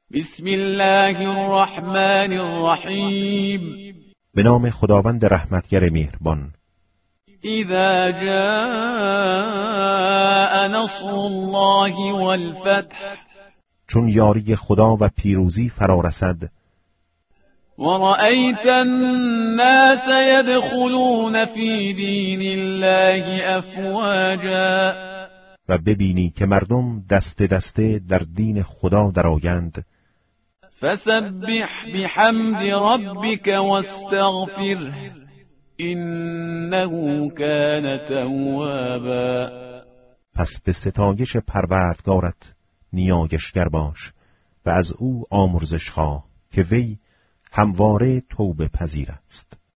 بسم الله الرحمن الرحیم. به نام خداوند رحمتگر مهربان. اذا جاء نصر الله والفتح، چون یاری خدا و پیروزی فرا رسد. ورأیت الناس يدخلون في دین الله افواجا، و ببینی که مردم دسته دسته در دین خدا درآیند. فسبح بحمد ربك واستغفره انه كان توابا. پس به ستایش پروردگارت نیایشگر باش و از او آمرزش خواه که وی همواره توبه پذیر است.